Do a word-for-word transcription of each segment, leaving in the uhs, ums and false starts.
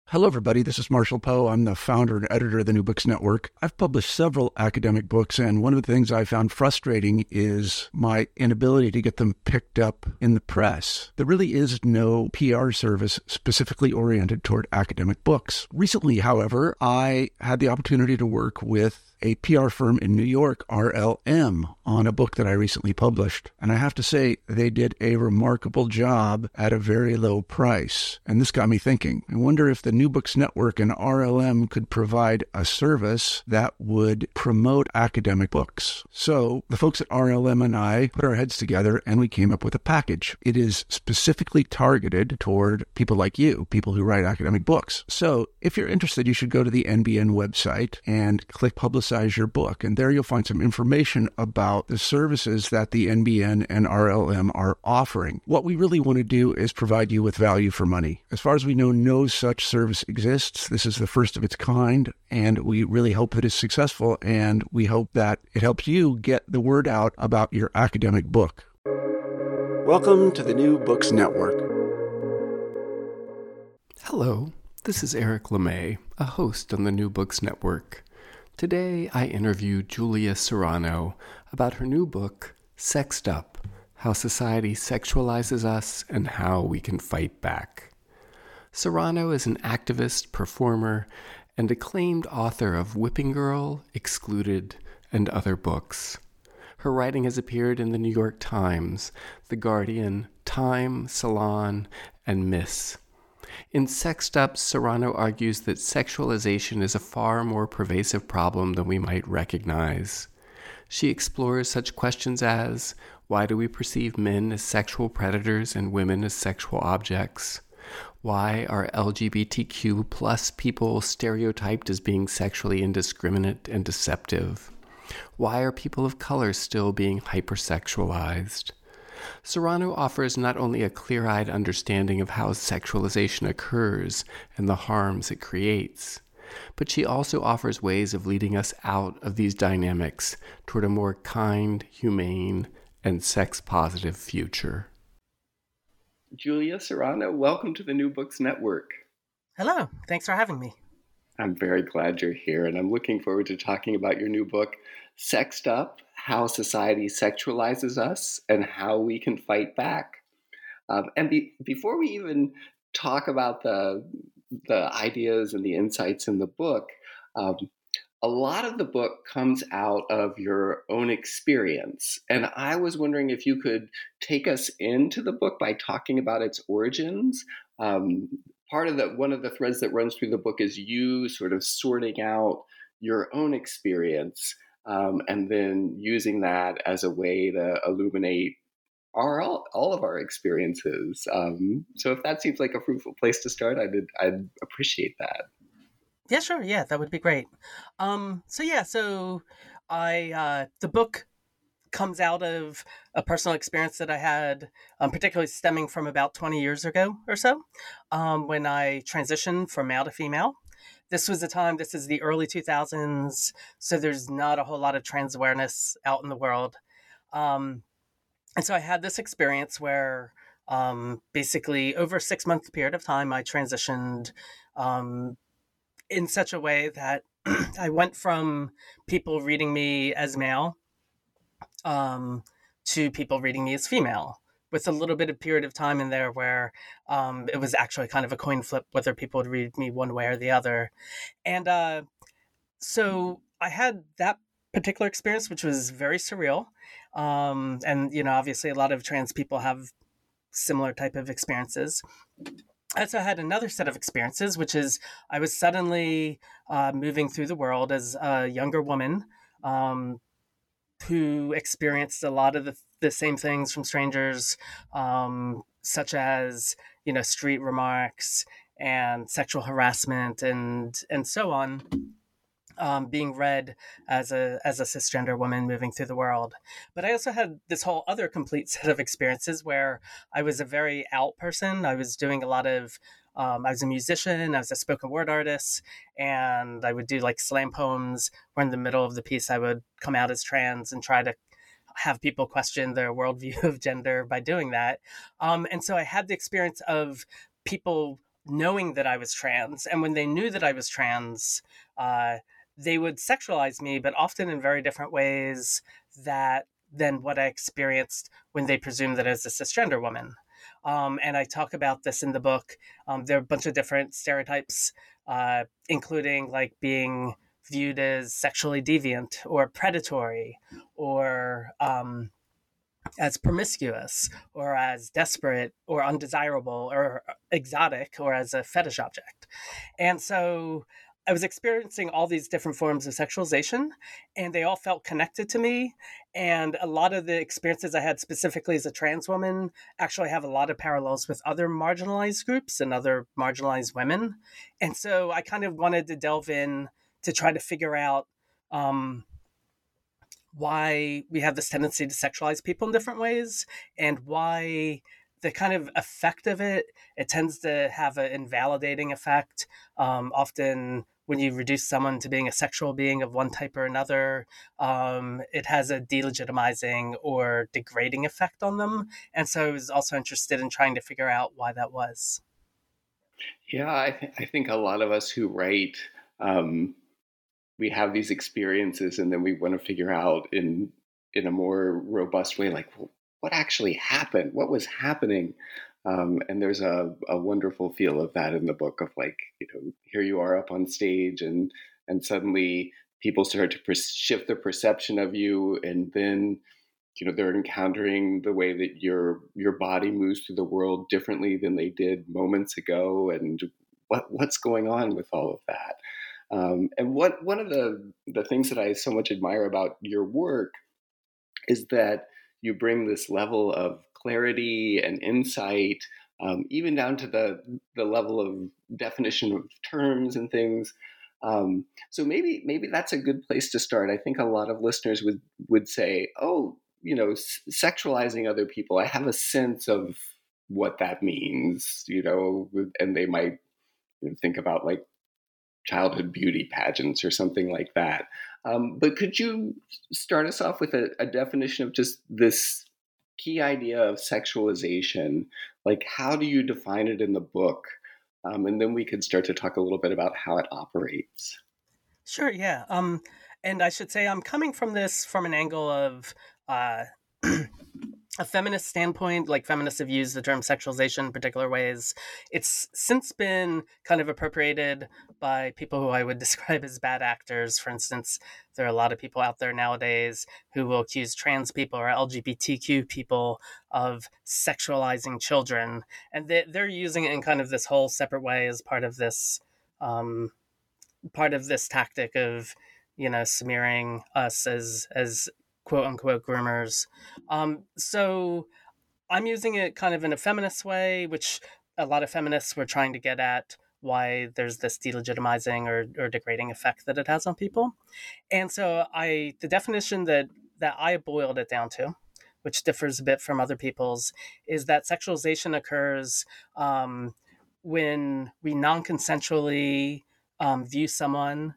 Hello, everybody. This is Marshall Poe. I'm the founder and editor of the New Books Network. I've published several academic books, and one of the things I found frustrating is my inability to get them picked up in the press. There really is no P R service specifically oriented toward academic books. Recently, however, I had the opportunity to work with a P R firm in New York, R L M, on a book that I recently published. And I have to say, they did a remarkable job at a very low price. And this got me thinking. I wonder if the New Books Network and R L M could provide a service that would promote academic books. So the folks at R L M and I put our heads together and we came up with a package. It is specifically targeted toward people like you, people who write academic books. So if you're interested, you should go to the N B N website and click Publicize your book. And there you'll find some information about the services that the N B N and R L M are offering. What we really want to do is provide you with value for money. As far as we know, no such service exists. This is the first of its kind, and we really hope that it's successful, and we hope that it helps you get the word out about your academic book. Welcome to the New Books Network. Hello, this is Eric LeMay, a host on the New Books Network. Today, I interview Julia Serrano about her new book, Sexed Up: How Society Sexualizes Us and How We Can Fight Back. Serrano is an activist, performer, and acclaimed author of Whipping Girl, Excluded, and other books. Her writing has appeared in the New York Times, The Guardian, Time, Salon, and Miss. In Sexed Up, Serrano argues that sexualization is a far more pervasive problem than we might recognize. She explores such questions as, why do we perceive men as sexual predators and women as sexual objects? Why are L G B T Q plus people stereotyped as being sexually indiscriminate and deceptive? Why are people of color still being hypersexualized? Serrano offers not only a clear-eyed understanding of how sexualization occurs and the harms it creates, but she also offers ways of leading us out of these dynamics toward a more kind, humane, and sex-positive future. Julia Serrano, welcome to the New Books Network. Hello, thanks for having me. I'm very glad you're here, and I'm looking forward to talking about your new book, Sexed Up: How Society Sexualizes Us and How We Can Fight Back. Um, and be, before we even talk about the, the ideas and the insights in the book, um, a lot of the book comes out of your own experience. And I was wondering if you could take us into the book by talking about its origins. Um, part of the, one of the threads that runs through the book is you sort of sorting out your own experience um, and then using that as a way to illuminate our, all, all of our experiences. Um, so if that seems like a fruitful place to start, I'd, I'd appreciate that. Yeah, sure. Yeah, that would be great. Um, so yeah, so I uh, the book comes out of a personal experience that I had, um, particularly stemming from about twenty years ago or so, um, when I transitioned from male to female. This was the time, this is the early two thousands, so there's not a whole lot of trans awareness out in the world. Um, and so I had this experience where um, basically over a six month period of time, I transitioned um, in such a way that I went from people reading me as male um, to people reading me as female, with a little bit of period of time in there where um, it was actually kind of a coin flip whether people would read me one way or the other. And uh, so I had that particular experience, which was very surreal. Um, and, you know, obviously a lot of trans people have similar type of experiences. I also had another set of experiences, which is I was suddenly uh, moving through the world as a younger woman um, who experienced a lot of the, the same things from strangers, um, such as, you know, street remarks and sexual harassment and and so on. Um, being read as a as a cisgender woman moving through the world. But I also had this whole other complete set of experiences where I was a very out person. I was doing a lot of, um, I was a musician, I was a spoken word artist, and I would do like slam poems where in the middle of the piece I would come out as trans and try to have people question their worldview of gender by doing that. Um, and so I had the experience of people knowing that I was trans. And when they knew that I was trans, uh, they would sexualize me, but often in very different ways that than what I experienced when they presumed that I was a cisgender woman. Um, and I talk about this in the book. Um, there are a bunch of different stereotypes, uh, including like being viewed as sexually deviant or predatory or um, as promiscuous or as desperate or undesirable or exotic or as a fetish object. And so I was experiencing all these different forms of sexualization, and they all felt connected to me. And a lot of the experiences I had specifically as a trans woman actually have a lot of parallels with other marginalized groups and other marginalized women. And so I kind of wanted to delve in to try to figure out um, why we have this tendency to sexualize people in different ways, and why the kind of effect of it, it tends to have an invalidating effect. Um, often when you reduce someone to being a sexual being of one type or another, um, it has a delegitimizing or degrading effect on them. And so I was also interested in trying to figure out why that was. Yeah, I, th- I think a lot of us who write, um, we have these experiences, and then we want to figure out in in a more robust way, like, well, what actually happened? What was happening? Um, and there's a, a wonderful feel of that in the book of like, you know, here you are up on stage, and and suddenly people start to per- shift their perception of you, and then, you know, they're encountering the way that your your body moves through the world differently than they did moments ago, and what what's going on with all of that. Um, and what one of the the things that I so much admire about your work is that you bring this level of clarity and insight, um, even down to the the level of definition of terms and things. Um, so maybe maybe that's a good place to start. I think a lot of listeners would would say, "Oh, you know, s- sexualizing other people. I have a sense of what that means," you know, and they might, you know, think about like childhood beauty pageants or something like that. Um, but could you start us off with a, a definition of just this key idea of sexualization? Like, how do you define it in the book? Um, and then we could start to talk a little bit about how it operates. Sure, yeah. Um, and I should say I'm coming from this from an angle of uh, a feminist standpoint. Like feminists have used the term sexualization in particular ways. It's since been kind of appropriated by people who I would describe as bad actors. For instance, there are a lot of people out there nowadays who will accuse trans people or L G B T Q people of sexualizing children. And they, they're using it in kind of this whole separate way as part of this um, part of this tactic of, you know, smearing us as as quote unquote groomers. Um, so I'm using it kind of in a feminist way, which a lot of feminists were trying to get at why there's this delegitimizing or, or degrading effect that it has on people. And so I the definition that that I boiled it down to, which differs a bit from other people's, is that sexualization occurs um, when we non-consensually um, view someone,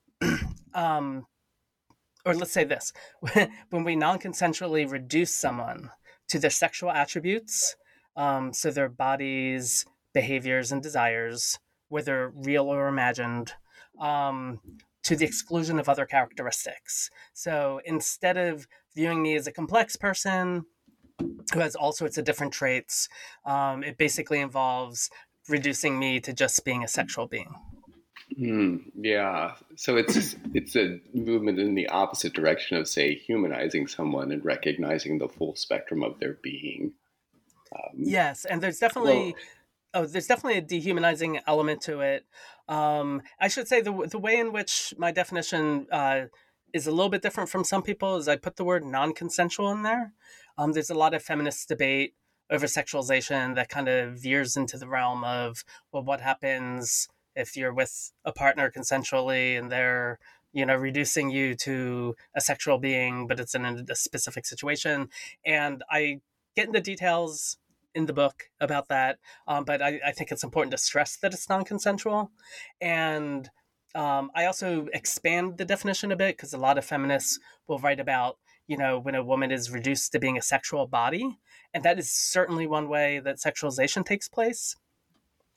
um, or let's say this, when we non-consensually reduce someone to their sexual attributes, um, so their bodies, behaviors, and desires, whether real or imagined, um, to the exclusion of other characteristics. So instead of viewing me as a complex person who has all sorts of different traits, um, it basically involves reducing me to just being a sexual being. Mm, yeah. So it's it's a movement in the opposite direction of, say, humanizing someone and recognizing the full spectrum of their being. Um, Yes, and there's definitely well, oh, there's definitely a dehumanizing element to it. Um, I should say the the way in which my definition uh, is a little bit different from some people is I put the word non-consensual in there. Um, there's a lot of feminist debate over sexualization that kind of veers into the realm of, well, what happens if you're with a partner consensually and they're, you know, reducing you to a sexual being, but it's in a, a specific situation. And I get into details in the book about that, um, but I, I think it's important to stress that it's non-consensual. And um, I also expand the definition a bit because a lot of feminists will write about, you know, when a woman is reduced to being a sexual body. And that is certainly one way that sexualization takes place.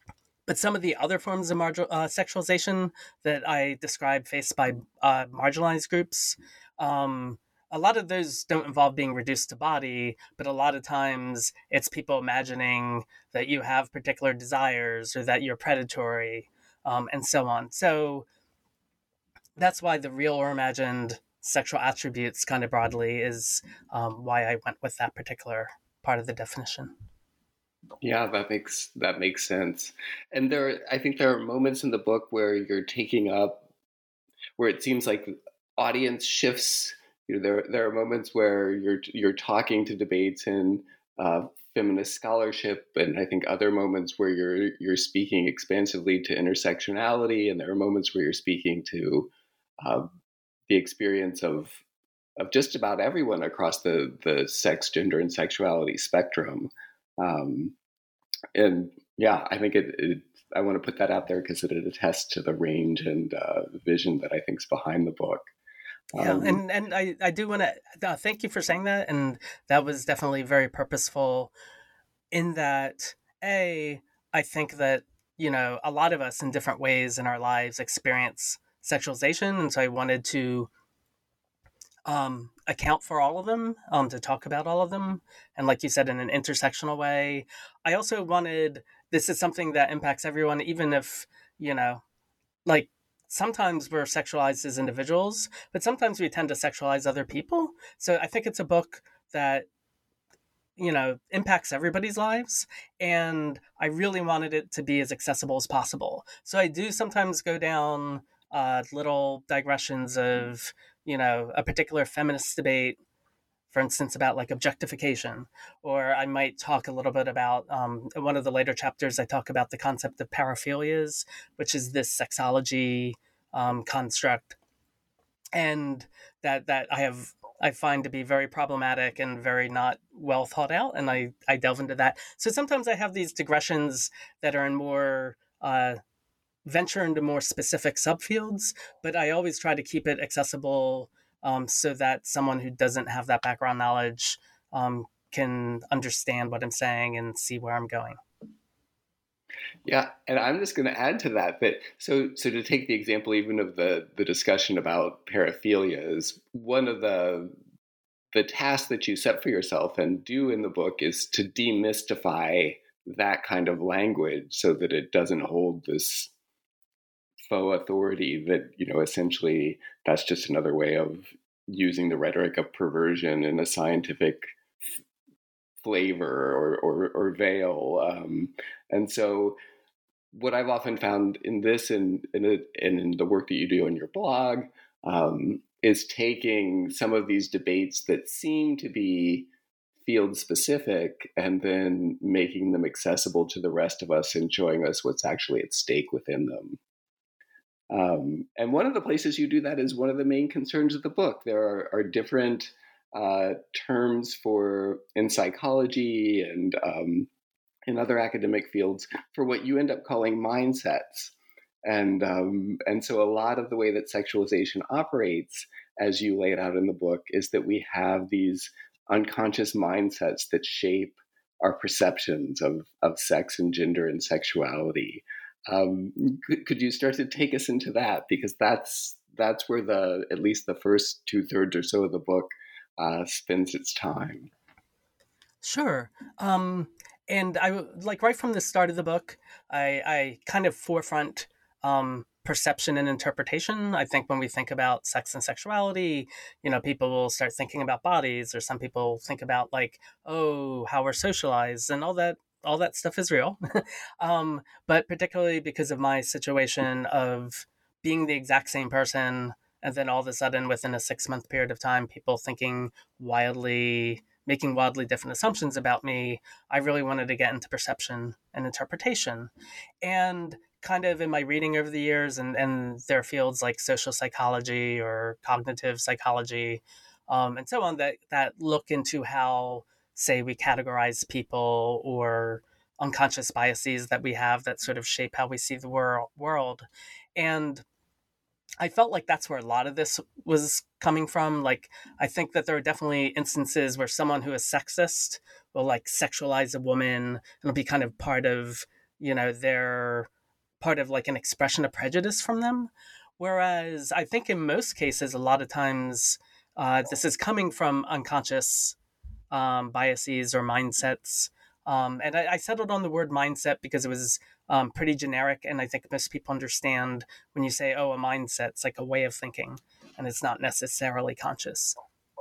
But some of the other forms of marginal uh, sexualization that I describe faced by uh, marginalized groups, um, a lot of those don't involve being reduced to body, but a lot of times it's people imagining that you have particular desires or that you're predatory, um, and so on. So that's why the real or imagined sexual attributes, kind of broadly, is um, why I went with that particular part of the definition. Yeah, that makes that makes sense. And there, I think there are moments in the book where you're taking up, where it seems like audience shifts. You know, there there are moments where you're you're talking to debates in uh, feminist scholarship, and I think other moments where you're you're speaking expansively to intersectionality, and there are moments where you're speaking to uh, the experience of of just about everyone across the the sex, gender, and sexuality spectrum. Um, and yeah, I think it, it I want to put that out there because it attests to the range and uh, vision that I think is behind the book. Yeah, Um, and and I I do want to uh, thank you for saying that, and that was definitely very purposeful. In that, a I think that you know a lot of us in different ways in our lives experience sexualization, and so I wanted to um, account for all of them, um, to talk about all of them, and like you said, in an intersectional way. I also wanted this is something that impacts everyone, even if you know, like sometimes we're sexualized as individuals, but sometimes we tend to sexualize other people. So I think it's a book that you know impacts everybody's lives, and I really wanted it to be as accessible as possible. So I do sometimes go down uh, little digressions of you know a particular feminist debate, for instance, about like objectification, or I might talk a little bit about um, in one of the later chapters I talk about the concept of paraphilias, which is this sexology um, construct, and that that I have I find to be very problematic and very not well thought out, and I I delve into that. So sometimes I have these digressions that are in more uh, venture into more specific subfields, but I always try to keep it accessible, um, so that someone who doesn't have that background knowledge um, can understand what I'm saying and see where I'm going. Yeah, and I'm just going to add to that that so so to take the example even of the the discussion about paraphilia is one of the the tasks that you set for yourself and do in the book is to demystify that kind of language so that it doesn't hold this faux authority that, you know, essentially that's just another way of using the rhetoric of perversion in a scientific f- flavor or, or, or veil. Um, and so what I've often found in this and in, in, in, in the work that you do on your blog um, is taking some of these debates that seem to be field specific and then making them accessible to the rest of us and showing us what's actually at stake within them. Um, and one of the places you do that is one of the main concerns of the book. There are, are different uh, terms for in psychology and um, in other academic fields for what you end up calling mindsets. And um, and so a lot of the way that sexualization operates, as you lay it out in the book, is that we have these unconscious mindsets that shape our perceptions of, of sex and gender and sexuality. Um, could, could you start to take us into that? Because that's that's where the at least the first two thirds or so of the book uh, spends its time. Sure. Um, and I like right from the start of the book, I, I kind of forefront um, perception and interpretation. I think when we think about sex and sexuality, you know, people will start thinking about bodies, or some people think about like, oh, how we're socialized, and all that. All that stuff is real. um, but particularly because of my situation of being the exact same person, and then all of a sudden, within a six month period of time, people thinking wildly making wildly different assumptions about me, I really wanted to get into perception and interpretation. And kind of in my reading over the years, and, and there are fields like social psychology or cognitive psychology, um, and so on, that, that look into how, say, we categorize people, or unconscious biases that we have that sort of shape how we see the wor- world. And I felt like that's where a lot of this was coming from. Like, I think that there are definitely instances where someone who is sexist will like sexualize a woman, and it'll be kind of part of, you know, they're part of like an expression of prejudice from them. Whereas I think in most cases, a lot of times, uh, this is coming from unconscious um, biases or mindsets. Um, and I, I settled on the word mindset because it was um, pretty generic. And I think most people understand when you say, oh, a mindset, it's like a way of thinking, and it's not necessarily conscious.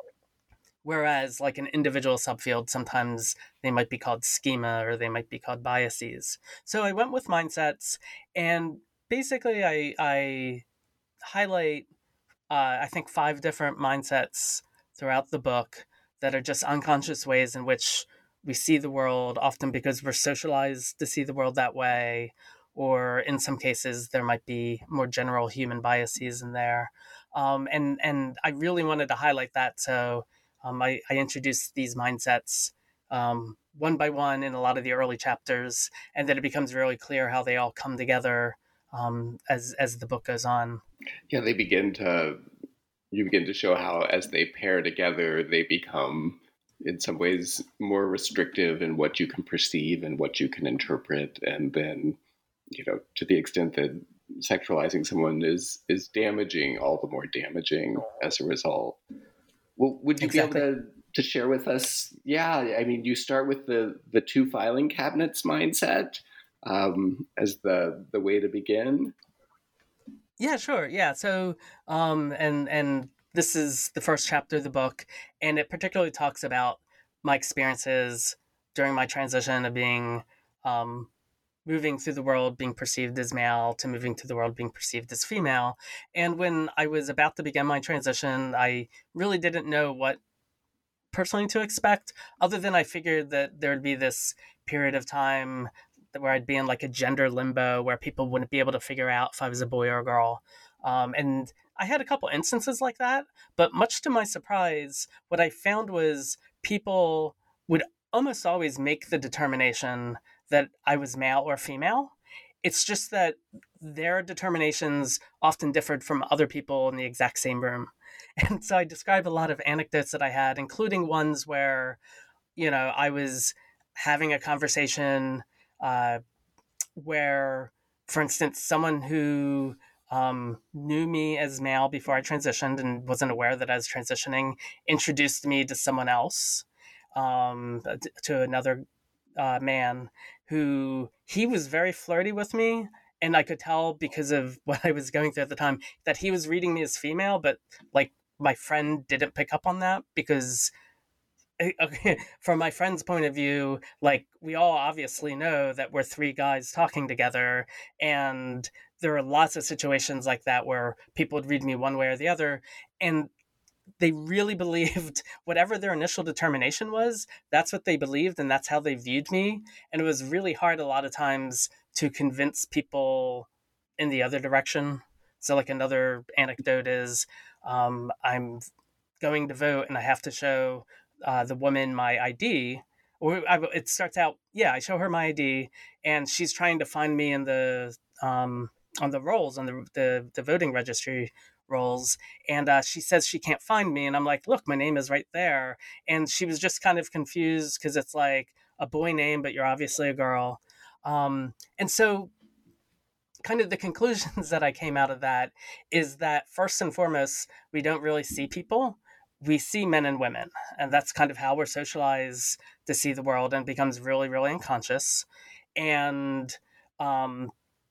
Whereas like an individual subfield, sometimes they might be called schema or they might be called biases. So I went with mindsets, and basically I, I highlight, uh, I think, five different mindsets throughout the book that are just unconscious ways in which we see the world, often because we're socialized to see the world that way, or in some cases there might be more general human biases in there. Um, and, and I really wanted to highlight that. So um, I, I introduced these mindsets um, one by one in a lot of the early chapters, and then it becomes really clear how they all come together um, as, as the book goes on. Yeah, they begin to, you begin to show how as they pair together, they become in some ways more restrictive in what you can perceive and what you can interpret. And then, you know, to the extent that sexualizing someone is, is damaging, all the more damaging as a result. Well, would you Exactly. be able to, to share with us? Yeah, I mean, you start with the, the two filing cabinets mindset um, as the, the way to begin. Yeah, sure. Yeah. So, um, and and this is the first chapter of the book, and it particularly talks about my experiences during my transition of being, um, moving through the world being perceived as male to moving through the world being perceived as female. And when I was about to begin my transition, I really didn't know what personally to expect, other than I figured that there would be this period of time where I'd be in like a gender limbo where people wouldn't be able to figure out if I was a boy or a girl. Um, and I had a couple instances like that, but much to my surprise, what I found was people would almost always make the determination that I was male or female. It's just that their determinations often differed from other people in the exact same room. And so I describe a lot of anecdotes that I had, including ones where, you know, I was having a conversation uh, where, for instance, someone who um, knew me as male before I transitioned and wasn't aware that I was transitioning introduced me to someone else, um, to another uh, man who he was very flirty with me. And I could tell because of what I was going through at the time that he was reading me as female, but like my friend didn't pick up on that because okay, from my friend's point of view, like we all obviously know that we're three guys talking together, and there are lots of situations like that where people would read me one way or the other, and they really believed whatever their initial determination was, that's what they believed, and that's how they viewed me. And it was really hard a lot of times to convince people in the other direction. So like another anecdote is um, I'm going to vote and I have to show uh, the woman my I D. Or I, it starts out, yeah, I show her my I D, and she's trying to find me in the um, on the rolls, on the, the the voting registry rolls, and uh, she says she can't find me, and I'm like, look, my name is right there. And she was just kind of confused because it's like a boy name, but you're obviously a girl. Um, and so kind of the conclusions that I came out of that is that first and foremost, we don't really see people. We see men and women, and that's kind of how we're socialized to see the world, and becomes really, really unconscious. And um,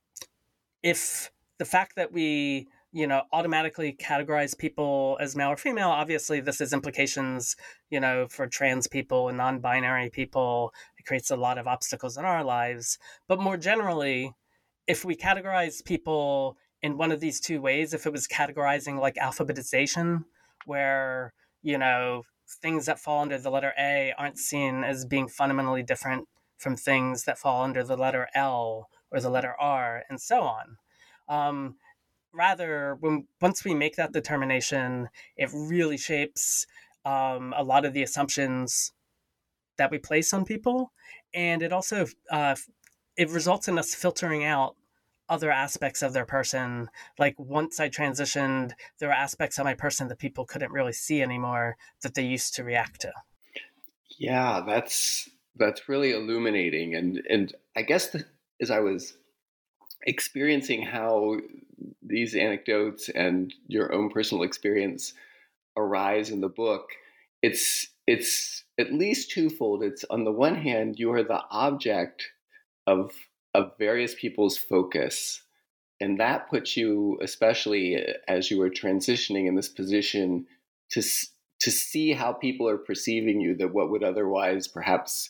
if the fact that we, you know, automatically categorize people as male or female, obviously this has implications, you know, for trans people and non-binary people. It creates a lot of obstacles in our lives. But more generally, if we categorize people in one of these two ways, if it was categorizing like alphabetization, where, you know, things that fall under the letter A aren't seen as being fundamentally different from things that fall under the letter L or the letter R, and so on. Um, rather, when once we make that determination, it really shapes um, a lot of the assumptions that we place on people, and it also uh, it results in us filtering out other aspects of their person. Like once I transitioned, there were aspects of my person that people couldn't really see anymore that they used to react to. Yeah, that's that's really illuminating, and and I guess the, as I was experiencing how these anecdotes and your own personal experience arise in the book, it's it's at least twofold. It's, on the one hand, you are the object of of various people's focus, and that puts you, especially as you are transitioning in this position, to to see how people are perceiving you, that what would otherwise perhaps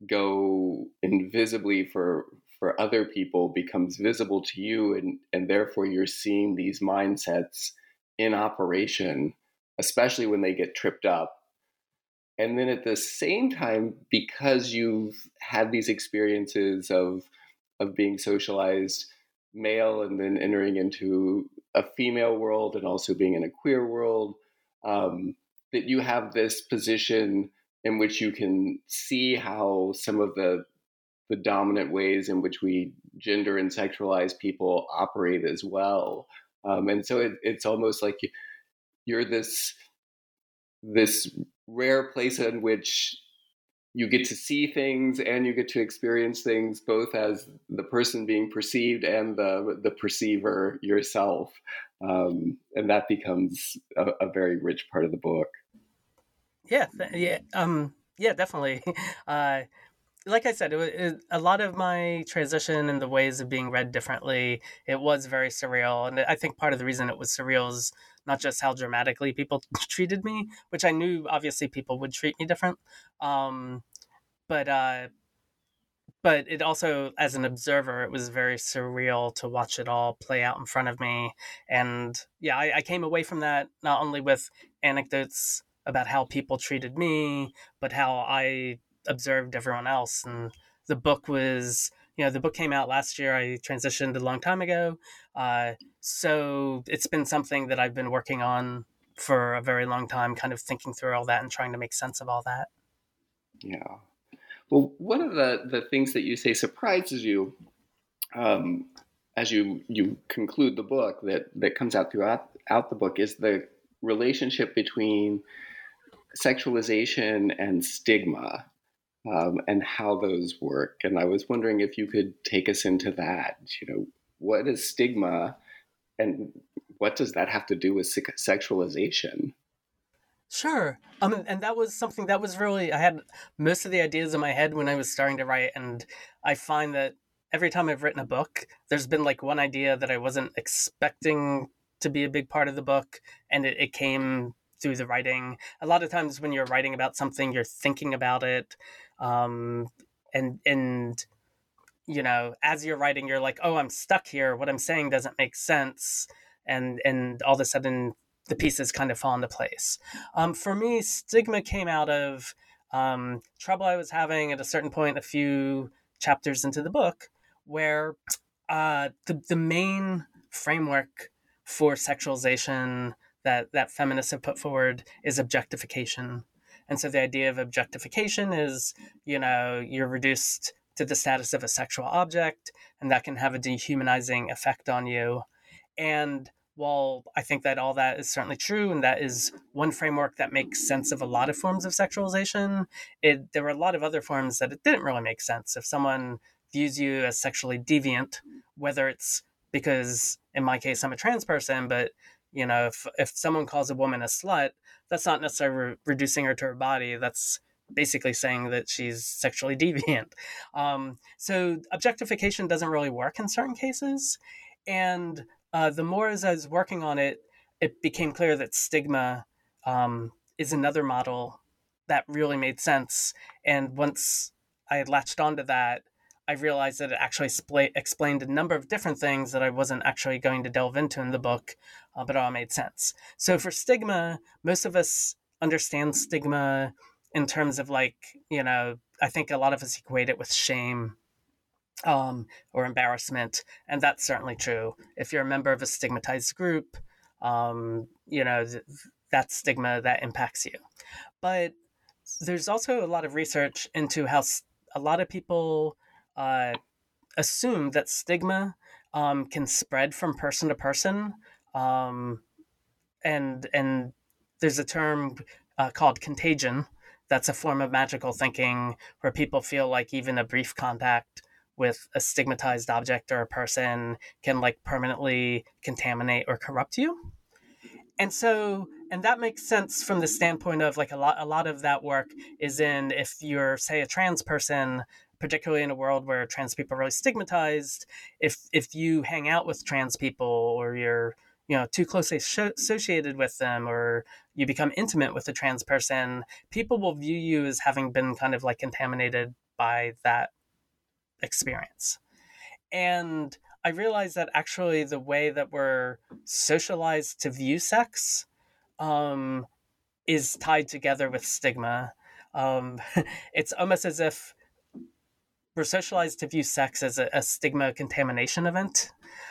go invisibly for for other people becomes visible to you, and and therefore you're seeing these mindsets in operation, especially when they get tripped up. And then at the same time, because you've had these experiences of of being socialized male and then entering into a female world and also being in a queer world, um, that you have this position in which you can see how some of the the dominant ways in which we gender and sexualize people operate as well. Um, and so it, it's almost like you're this this rare place in which you get to see things and you get to experience things both as the person being perceived and the the perceiver yourself. Um, and that becomes a, a very rich part of the book. Yeah, yeah, um, yeah, definitely. Uh, like I said, it was it, a lot of my transition and the ways of being read differently. It was very surreal, and I think part of the reason it was surreal is not just how dramatically people treated me, which I knew obviously people would treat me different, um, but uh, but it also, as an observer, it was very surreal to watch it all play out in front of me. And yeah, I, I came away from that not only with anecdotes about how people treated me, but how I observed everyone else. And the book was, you know, the book came out last year. I transitioned a long time ago. Uh, so it's been something that I've been working on for a very long time, kind of thinking through all that and trying to make sense of all that. Yeah. Well, one of the, the things that you say surprises you um, as you you conclude the book, that, that comes out throughout out the book, is the relationship between sexualization and stigma, um, and how those work. And I was wondering if you could take us into that. You know, what is stigma, and what does that have to do with sexualization? Sure. Um, and that was something that was really, I had most of the ideas in my head when I was starting to write. And I find that every time I've written a book, there's been like one idea that I wasn't expecting to be a big part of the book. And it, it came through the writing. A lot of times when you're writing about something, you're thinking about it. Um, and, and, you know, as you're writing, you're like, oh, I'm stuck here. What I'm saying doesn't make sense. And, and all of a sudden, the pieces kind of fall into place. Um, for me, stigma came out of um, trouble I was having at a certain point, a few chapters into the book, where uh, the, the main framework for sexualization that, that feminists have put forward is objectification. And so the idea of objectification is, you know, you're reduced to the status of a sexual object, and that can have a dehumanizing effect on you. And while I think that all that is certainly true, and that is one framework that makes sense of a lot of forms of sexualization, it, there were a lot of other forms that it didn't really make sense. If someone views you as sexually deviant, whether it's because, in my case, I'm a trans person, but you know, if if someone calls a woman a slut, that's not necessarily re- reducing her to her body. That's basically saying that she's sexually deviant. Um, so objectification doesn't really work in certain cases, and Uh, the more as I was working on it, it became clear that stigma um, is another model that really made sense. And once I had latched onto that, I realized that it actually spla- explained a number of different things that I wasn't actually going to delve into in the book, uh, but it all made sense. So for stigma, most of us understand stigma in terms of like, you know, I think a lot of us equate it with shame. Um, or embarrassment, and that's certainly true. If you're a member of a stigmatized group, um, you know, th- that stigma that impacts you. But there's also a lot of research into how s- a lot of people uh, assume that stigma um, can spread from person to person, um, and and there's a term uh, called contagion. That's a form of magical thinking where people feel like even a brief contact with a stigmatized object or a person can like permanently contaminate or corrupt you. And so, and that makes sense from the standpoint of like a lot, a lot of that work is in, if you're, say, a trans person, particularly in a world where trans people are really stigmatized, if, if you hang out with trans people or you're, you know, too closely associated with them, or you become intimate with a trans person, people will view you as having been kind of like contaminated by that experience. And I realized that actually the way that we're socialized to view sex um, is tied together with stigma. Um, it's almost as if we're socialized to view sex as a, a stigma contamination event.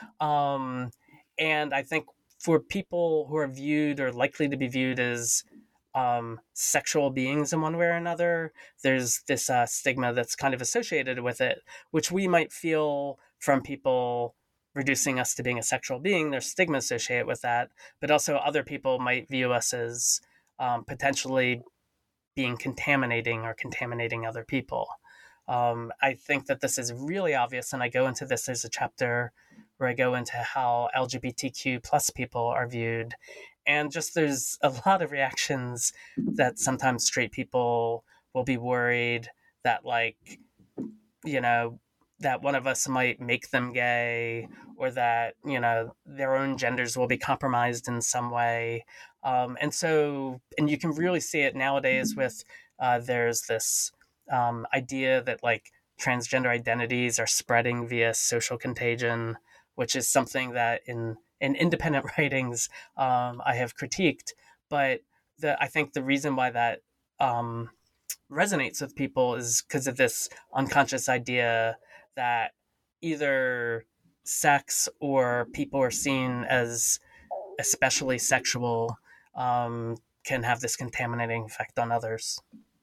Um, and I think for people who are viewed or likely to be viewed as um, sexual beings in one way or another, there's this uh, stigma that's kind of associated with it, which we might feel from people reducing us to being a sexual being. There's stigma associated with that, but also other people might view us as um, potentially being contaminating or contaminating other people. Um, I think that this is really obvious, and I go into this. There's a chapter where I go into how L G B T Q plus people are viewed, and just there's a lot of reactions that sometimes straight people will be worried that, like, you know, that one of us might make them gay, or that, you know, their own genders will be compromised in some way. Um, and so, and you can really see it nowadays with, uh, there's this um, idea that like transgender identities are spreading via social contagion, which is something that in, in independent writings um, I have critiqued. But the, I think the reason why that um, resonates with people is because of this unconscious idea that either sex or people are seen as especially sexual um, can have this contaminating effect on others.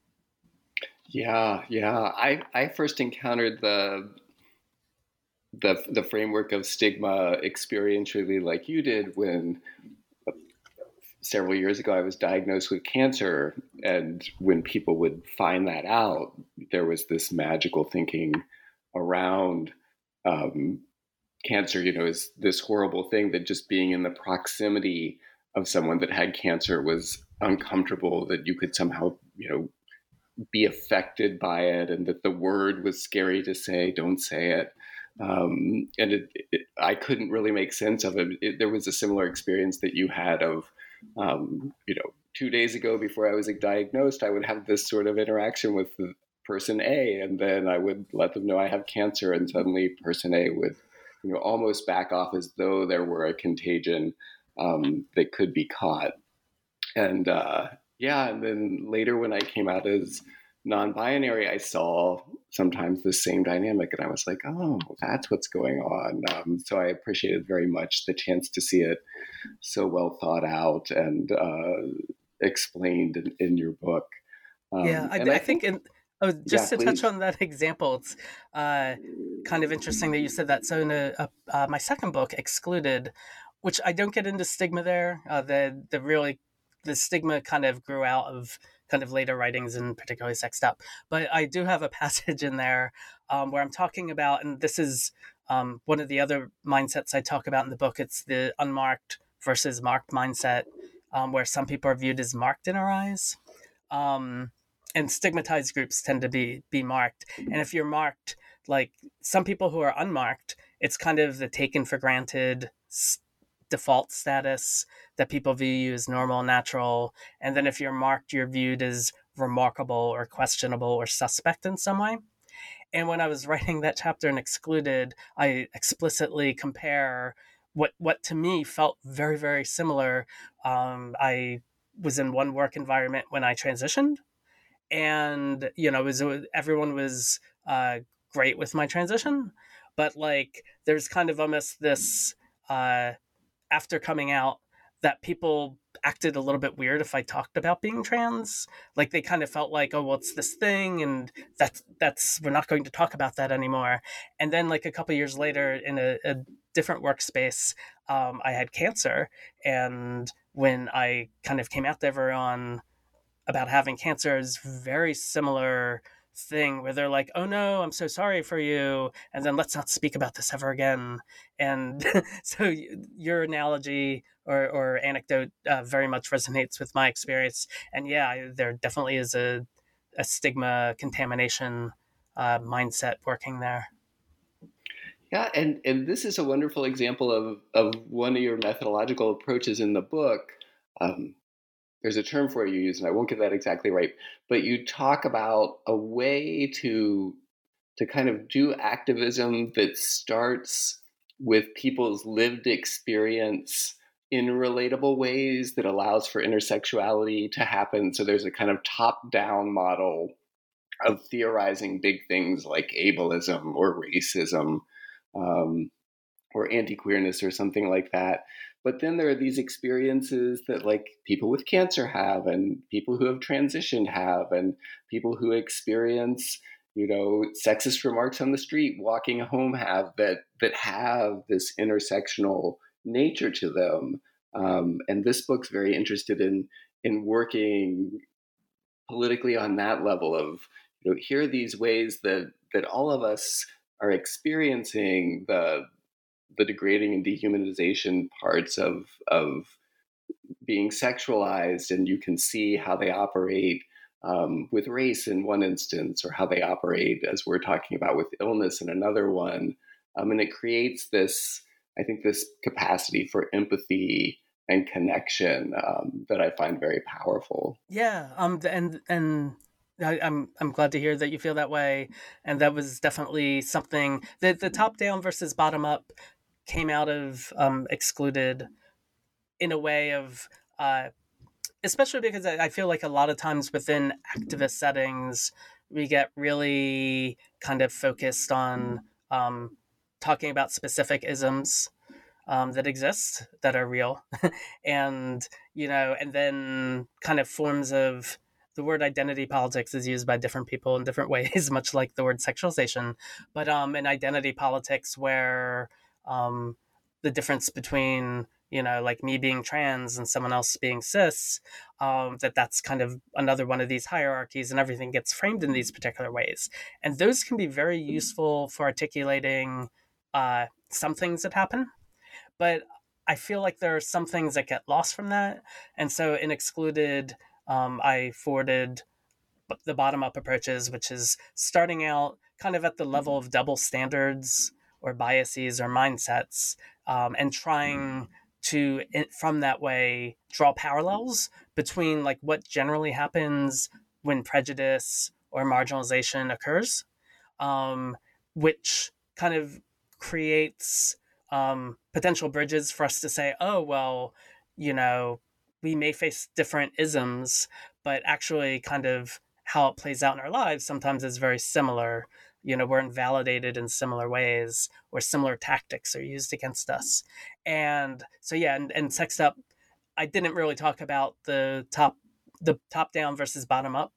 Yeah, yeah. I, I first encountered the the the framework of stigma experientially like you did when several years ago I was diagnosed with cancer, and when people would find that out, there was this magical thinking around um, cancer, you know, is this horrible thing that just being in the proximity of someone that had cancer was uncomfortable, that you could somehow, you know, be affected by it, and that the word was scary to say, don't say it. Um, and it, it, I couldn't really make sense of it. it. There was a similar experience that you had of, um, you know, two days ago before I was diagnosed, I would have this sort of interaction with person A, and then I would let them know I have cancer, and suddenly person A would, you know, almost back off as though there were a contagion um, that could be caught. And uh, yeah, and then later when I came out as non-binary, I saw sometimes the same dynamic, and I was like, oh, that's what's going on. Um, so I appreciated very much the chance to see it so well thought out and uh, explained in, in your book. Um, yeah, I, I, I think, think in, oh, just yeah, to please. touch on that example, it's uh, kind of interesting that you said that. So in a, a, uh, my second book, Excluded, which I don't get into stigma there, uh, the the really the stigma kind of grew out of kind of later writings, and particularly Sexed Up. But I do have a passage in there um, where I'm talking about, and this is um, one of the other mindsets I talk about in the book. It's the unmarked versus marked mindset, um, where some people are viewed as marked in our eyes. Um, and stigmatized groups tend to be be marked. And if you're marked, like some people who are unmarked, it's kind of the taken for granted st- default status that people view you as normal, natural. And then if you're marked, you're viewed as remarkable or questionable or suspect in some way. And when I was writing that chapter in Excluded, I explicitly compare what what to me felt very, very similar. Um, I was in one work environment when I transitioned, and you know, it was everyone was uh, great with my transition, but like there's kind of almost this uh, after coming out that people acted a little bit weird if I talked about being trans. Like they kind of felt like, oh, well, it's this thing, and that's that's we're not going to talk about that anymore. And then like a couple of years later, in a, a different workspace, um, I had cancer, and when I kind of came out to everyone about having cancer, is very similar thing where they're like, oh no, I'm so sorry for you, and then let's not speak about this ever again. And so your analogy or, or anecdote uh, very much resonates with my experience. And yeah, there definitely is a, a stigma contamination uh, mindset working there. Yeah, and, and this is a wonderful example of, of one of your methodological approaches in the book. Um, there's a term for it you use, and I won't get that exactly right, but you talk about a way to to kind of do activism that starts with people's lived experience in relatable ways that allows for intersectionality to happen. So there's a kind of top-down model of theorizing big things like ableism or racism, um, or anti-queerness or something like that. But then there are these experiences that like people with cancer have, and people who have transitioned have, and people who experience, you know, sexist remarks on the street walking home have, that that have this intersectional nature to them. Um, and this book's very interested in in working politically on that level of, you know, here are these ways that that all of us are experiencing the the degrading and dehumanization parts of of being sexualized, and you can see how they operate um, with race in one instance, or how they operate, as we're talking about, with illness in another one. Um, and it creates this, I think, this capacity for empathy and connection um, that I find very powerful. Yeah, um, and and I, I'm I'm glad to hear that you feel that way, and that was definitely something that the top down versus bottom up came out of um, Excluded in a way of, uh, especially because I, I feel like a lot of times within activist settings, we get really kind of focused on um, talking about specific isms um, that exist, that are real, and you know, and then kind of forms of the word identity politics is used by different people in different ways, much like the word sexualization, but um, in identity politics where um, the difference between, you know, like me being trans and someone else being cis, um, that that's kind of another one of these hierarchies, and everything gets framed in these particular ways, and those can be very useful for articulating uh, some things that happen, but I feel like there are some things that get lost from that. And so in Excluded, um, I forwarded the bottom up approaches, which is starting out kind of at the level of double standards or biases or mindsets, um, and trying to, from that way, draw parallels between like what generally happens when prejudice or marginalization occurs, um, which kind of creates um, potential bridges for us to say, oh, well, you know, we may face different isms, but actually kind of how it plays out in our lives sometimes is very similar. You know, we're invalidated in similar ways, or similar tactics are used against us. And so, yeah, and, and Sexed Up, I didn't really talk about the top the top down versus bottom up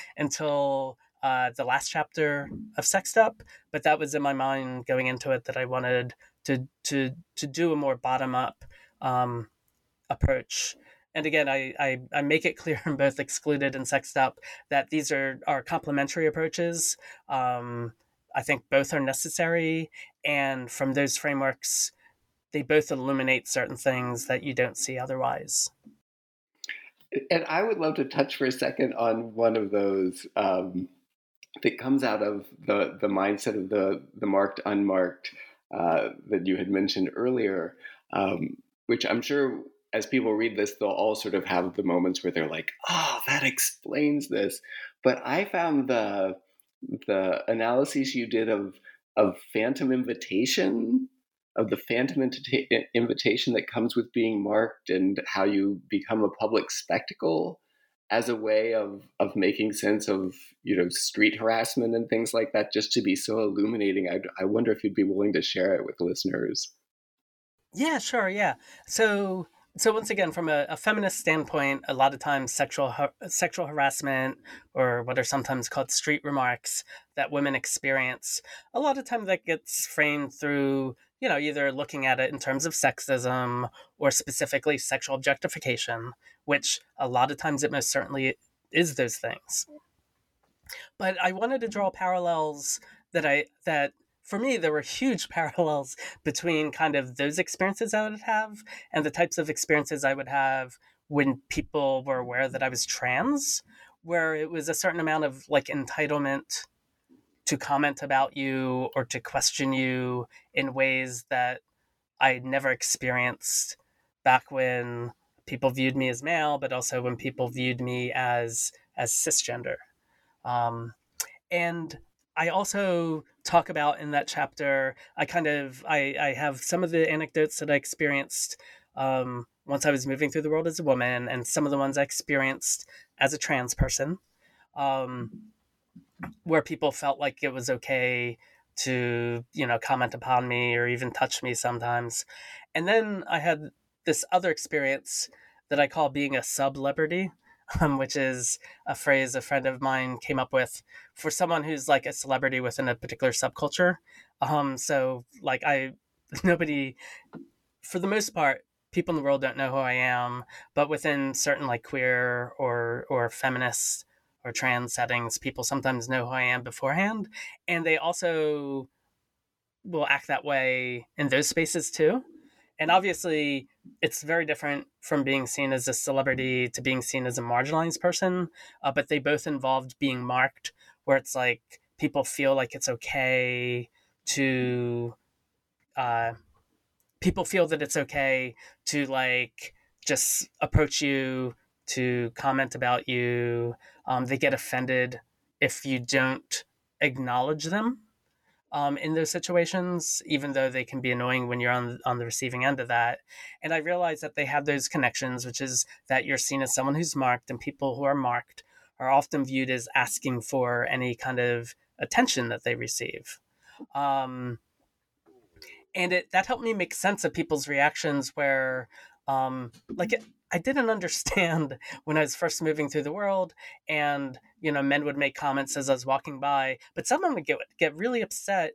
until uh, the last chapter of Sexed Up, but that was in my mind going into it, that I wanted to to to do a more bottom up um, approach. And again, I, I, I make it clear in both Excluded and Sexed Up that these are, are complementary approaches. Um, I think both are necessary. And from those frameworks, they both illuminate certain things that you don't see otherwise. And I would love to touch for a second on one of those um, that comes out of the, the mindset of the, the marked, unmarked uh, that you had mentioned earlier, um, which I'm sure as people read this, they'll all sort of have the moments where they're like, oh, that explains this. But I found the the analyses you did of of phantom invitation, of the phantom invita- invitation that comes with being marked, and how you become a public spectacle as a way of of making sense of, you know, street harassment and things like that, just to be so illuminating. I, I wonder if you'd be willing to share it with listeners. Yeah, sure. Yeah. So, so once again, from a, a feminist standpoint, a lot of times sexual har- sexual harassment, or what are sometimes called street remarks that women experience, a lot of time that gets framed through, you know, either looking at it in terms of sexism or specifically sexual objectification, which a lot of times it most certainly is those things. But I wanted to draw parallels that I that for me there were huge parallels between kind of those experiences I would have and the types of experiences I would have when people were aware that I was trans, where it was a certain amount of like entitlement to comment about you or to question you in ways that I never experienced back when people viewed me as male, but also when people viewed me as as cisgender. Um, and I also talk about in that chapter, I kind of I, I have some of the anecdotes that I experienced um, once I was moving through the world as a woman, and some of the ones I experienced as a trans person, um, where people felt like it was okay to, you know, comment upon me or even touch me sometimes. And then I had this other experience that I call being a sub-celebrity, um, which is a phrase a friend of mine came up with for someone who's like a celebrity within a particular subculture. Um, so like I, nobody, for the most part, people in the world don't know who I am, but within certain like queer or or feminist or trans settings, people sometimes know who I am beforehand, and they also will act that way in those spaces too. And obviously, it's very different from being seen as a celebrity to being seen as a marginalized person, uh, but they both involved being marked, where it's like people feel like it's okay to. Uh, people feel that it's okay to like just approach you, to comment about you. Um, they get offended if you don't acknowledge them um, in those situations, even though they can be annoying when you're on on the receiving end of that. And I realize that they have those connections, which is that you're seen as someone who's marked, and people who are marked are often viewed as asking for any kind of attention that they receive. Um, and it that helped me make sense of people's reactions where um like it, I didn't understand when I was first moving through the world, and you know men would make comments as I was walking by, but someone would get get really upset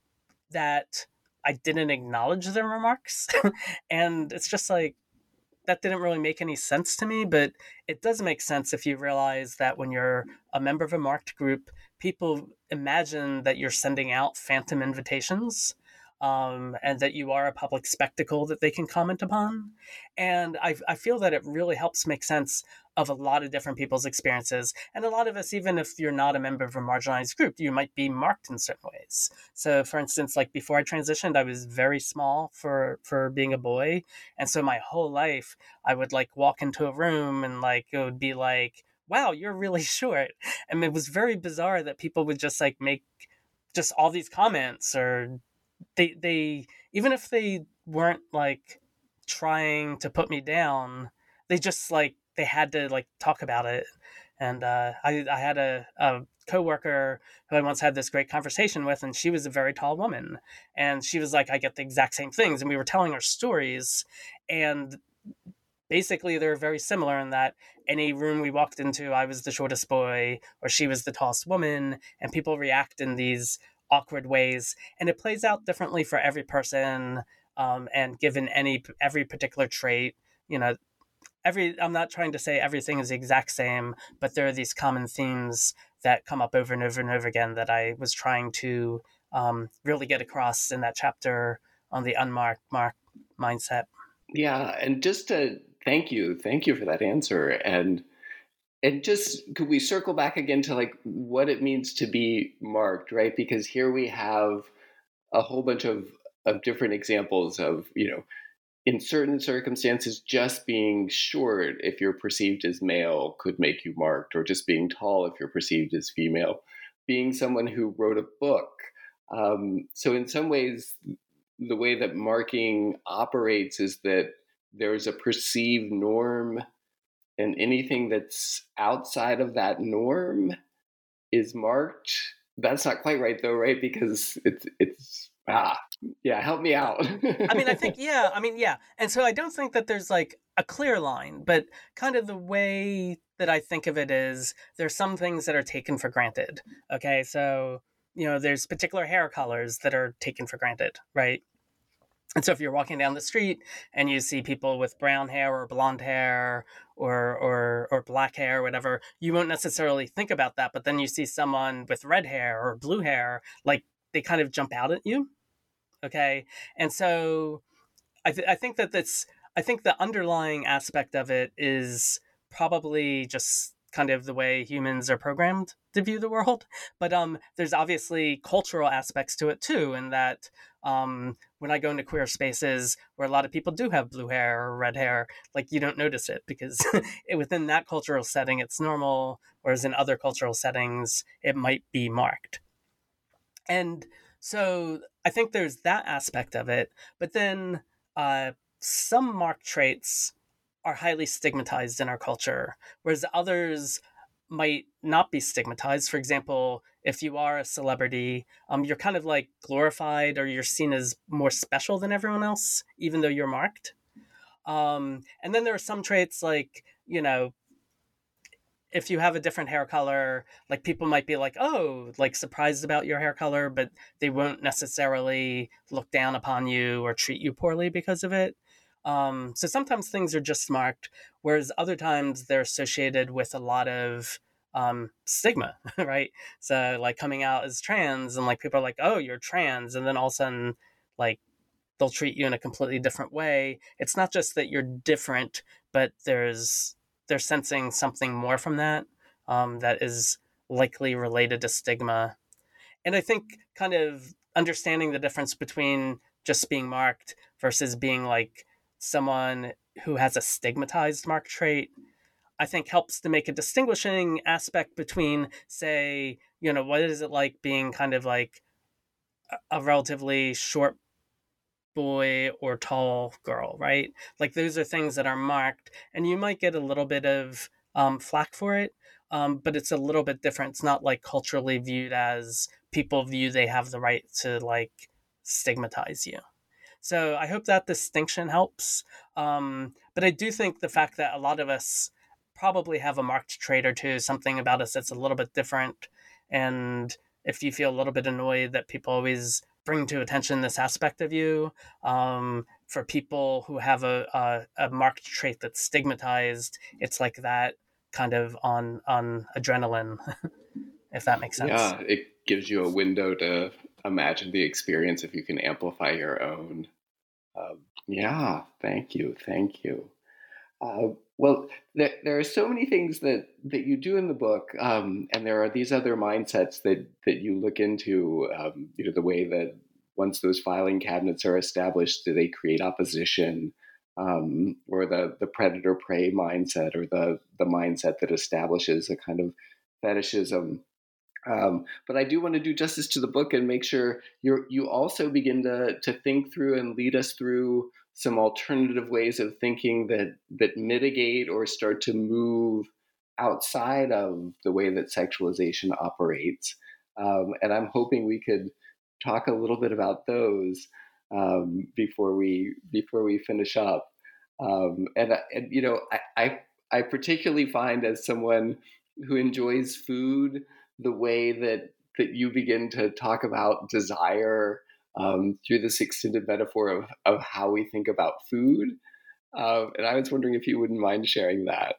that I didn't acknowledge their remarks. And it's just like that didn't really make any sense to me, but it does make sense if you realize that when you're a member of a marked group, people imagine that you're sending out phantom invitations, um, and that you are a public spectacle that they can comment upon. And I, I feel that it really helps make sense of a lot of different people's experiences. And a lot of us, even if you're not a member of a marginalized group, you might be marked in certain ways. So for instance, like before I transitioned, I was very small for, for being a boy. And so my whole life, I would like walk into a room and like, it would be like, wow, you're really short. And it was very bizarre that people would just like make just all these comments, or they, they, even if they weren't like trying to put me down, they just like, they had to like talk about it. And uh, I, I had a, a coworker who I once had this great conversation with, and she was a very tall woman. And she was like, I get the exact same things. And we were telling our stories. And basically, they were very similar in that any room we walked into, I was the shortest boy or she was the tallest woman. And people react in these awkward ways. And it plays out differently for every person. Um, and given any every particular trait, you know, every I'm not trying to say everything is the exact same, but there are these common themes that come up over and over and over again that I was trying to um, really get across in that chapter on the unmarked mark mindset. Yeah, and just to thank you, thank you for that answer. And and just could we circle back again to like what it means to be marked, right? Because here we have a whole bunch of of different examples of, you know, in certain circumstances, just being short, if you're perceived as male, could make you marked, or just being tall, if you're perceived as female. Being someone who wrote a book. Um, so in some ways, the way that marking operates is that there's a perceived norm, and anything that's outside of that norm is marked. That's not quite right, though, right? Because it's it's ah yeah. Help me out. I mean, I think yeah. I mean, yeah. And so I don't think that there's like a clear line, but kind of the way that I think of it is there's some things that are taken for granted. Okay, so you know, there's particular hair colors that are taken for granted, right? And so if you're walking down the street and you see people with brown hair or blonde hair or or or black hair or whatever, you won't necessarily think about that. But then you see someone with red hair or blue hair, like they kind of jump out at you. Okay. And so I, th- I think that that's, I think the underlying aspect of it is probably just kind of the way humans are programmed to view the world. But um, there's obviously cultural aspects to it too, in that um, when I go into queer spaces where a lot of people do have blue hair or red hair, like you don't notice it because within that cultural setting, it's normal, whereas in other cultural settings, it might be marked. And so I think there's that aspect of it. But then uh, some marked traits are highly stigmatized in our culture, whereas others might not be stigmatized. For example, if you are a celebrity, um, you're kind of like glorified or you're seen as more special than everyone else, even though you're marked. Um, and then there are some traits like, you know, if you have a different hair color, like people might be like, oh, like surprised about your hair color, but they won't necessarily look down upon you or treat you poorly because of it. Um, so sometimes things are just marked, whereas other times they're associated with a lot of um, stigma, right? So like coming out as trans and like people are like, oh, you're trans. And then all of a sudden, like they'll treat you in a completely different way. It's not just that you're different, but there's they're sensing something more from that um, that is likely related to stigma. And I think kind of understanding the difference between just being marked versus being like someone who has a stigmatized marked trait, I think helps to make a distinguishing aspect between, say, you know, what is it like being kind of like a relatively short boy or tall girl, right? Like those are things that are marked, and you might get a little bit of um, flack for it, um, but it's a little bit different. It's not like culturally viewed as people view they have the right to like stigmatize you. So I hope that distinction helps. Um, but I do think the fact that a lot of us probably have a marked trait or two, something about us that's a little bit different. And if you feel a little bit annoyed that people always bring to attention this aspect of you, um, for people who have a, a, a marked trait that's stigmatized, it's like that kind of on, on adrenaline, if that makes sense. Yeah, it gives you a window to imagine the experience if you can amplify your own. Um, yeah, thank you, thank you. Uh, well, there, there are so many things that, that you do in the book, um, and there are these other mindsets that, that you look into, um, you know, the way that once those filing cabinets are established, do they create opposition, um, or the, the predator-prey mindset, or the, the mindset that establishes a kind of fetishism. Um, but I do want to do justice to the book and make sure you you also begin to to think through and lead us through some alternative ways of thinking that that mitigate or start to move outside of the way that sexualization operates. Um, and I'm hoping we could talk a little bit about those um, before we before we finish up. Um, and and you know, I, I I particularly find, as someone who enjoys food, the way that that you begin to talk about desire um, through this extended metaphor of, of how we think about food. Uh, and I was wondering if you wouldn't mind sharing that.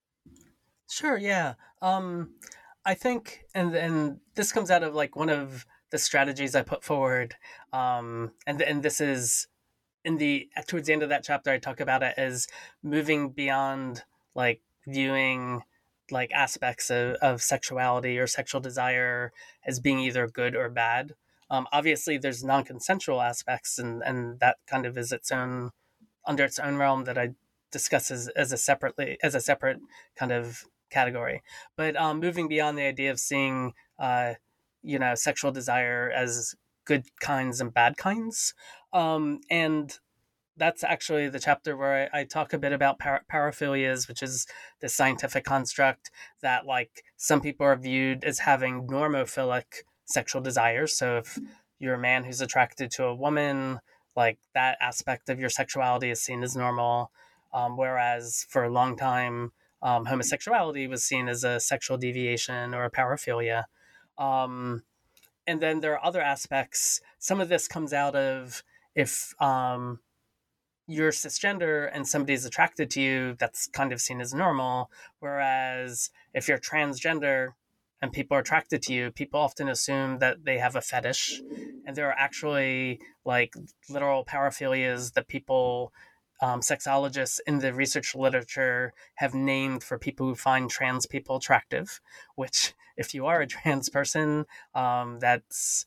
Sure, yeah. Um, I think, and and this comes out of like one of the strategies I put forward, um, and and this is in the towards the end of that chapter. I talk about it as moving beyond like viewing like aspects of, of sexuality or sexual desire as being either good or bad. Um, obviously, there's non-consensual aspects, and and that kind of is its own under its own realm that I discuss as, as a separately as a separate kind of category. But um, moving beyond the idea of seeing, uh, you know, sexual desire as good kinds and bad kinds, um, and that's actually the chapter where I, I talk a bit about para- paraphilias, which is this scientific construct that like some people are viewed as having normophilic sexual desires. So if you're a man who's attracted to a woman, like that aspect of your sexuality is seen as normal. Um, whereas for a long time, um, homosexuality was seen as a sexual deviation or a paraphilia. Um, and then there are other aspects. Some of this comes out of if um, you're cisgender and somebody's attracted to you, that's kind of seen as normal. Whereas if you're transgender and people are attracted to you, people often assume that they have a fetish. And there are actually like literal paraphilias that people, um, sexologists in the research literature have named for people who find trans people attractive, which if you are a trans person, um, that's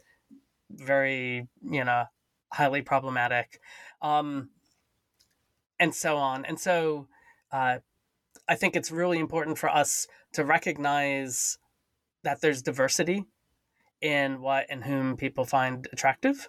very, you know, highly problematic. Um, and so on. And so uh, I think it's really important for us to recognize that there's diversity in what and whom people find attractive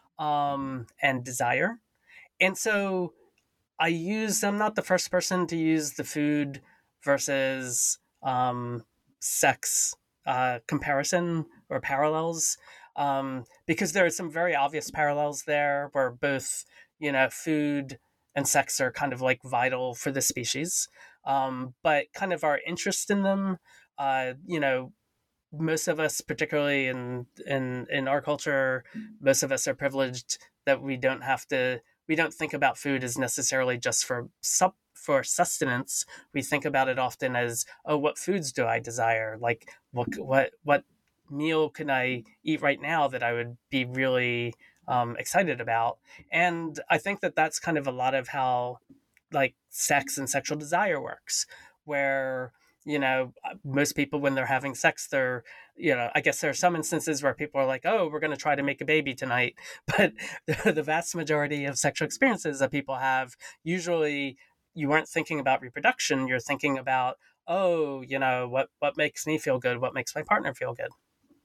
um, and desire. And so I use, I'm not the first person to use the food versus um, sex uh, comparison or parallels, um, because there are some very obvious parallels there where both, you know, food and sex are kind of like vital for the species. Um, but kind of our interest in them, uh, you know, most of us, particularly in in in our culture, most of us are privileged that we don't have to. We don't think about food as necessarily just for sup for sustenance. We think about it often as, oh, what foods do I desire? Like, what what what meal can I eat right now that I would be really um, excited about? And I think that that's kind of a lot of how like sex and sexual desire works, where you know most people when they're having sex they're you know I guess there are some instances where people are like, oh, we're going to try to make a baby tonight, but the, the vast majority of sexual experiences that people have, usually you weren't thinking about reproduction, you're thinking about, oh, you know what what makes me feel good, what makes my partner feel good.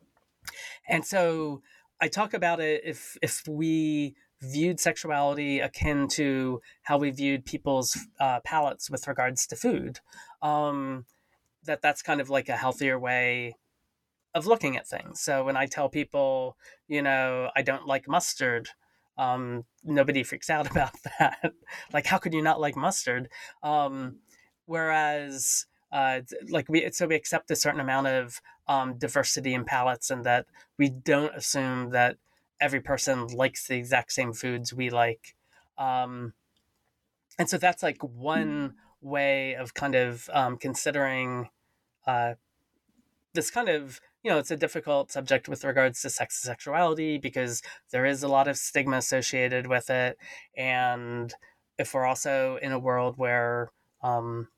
And so I talk about it if if we viewed sexuality akin to how we viewed people's uh, palates with regards to food, um, that that's kind of like a healthier way of looking at things. So when I tell people, you know, I don't like mustard, um, nobody freaks out about that. Like, how could you not like mustard? Um, whereas, uh, like we, so we accept a certain amount of um, diversity in palates, and that we don't assume that every person likes the exact same foods we like. Um, and so that's like one way of kind of um, considering uh, this kind of, you know, it's a difficult subject with regards to sex and sexuality because there is a lot of stigma associated with it. And if we're also in a world where um,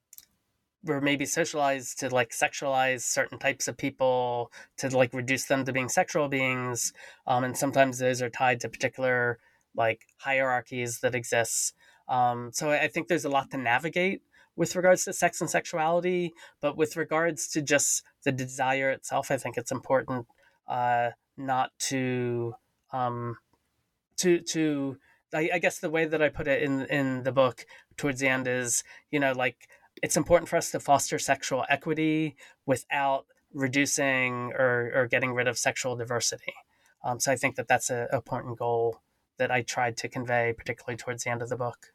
we're maybe socialized to like sexualize certain types of people, to like reduce them to being sexual beings, um, and sometimes those are tied to particular like hierarchies that exist. Um, so I think there's a lot to navigate with regards to sex and sexuality, but with regards to just the desire itself, I think it's important uh, not to um, to to. I, I guess the way that I put it in in the book towards the end is, you know, like it's important for us to foster sexual equity without reducing or, or getting rid of sexual diversity. Um, so I think that that's a, a important goal that I tried to convey, particularly towards the end of the book.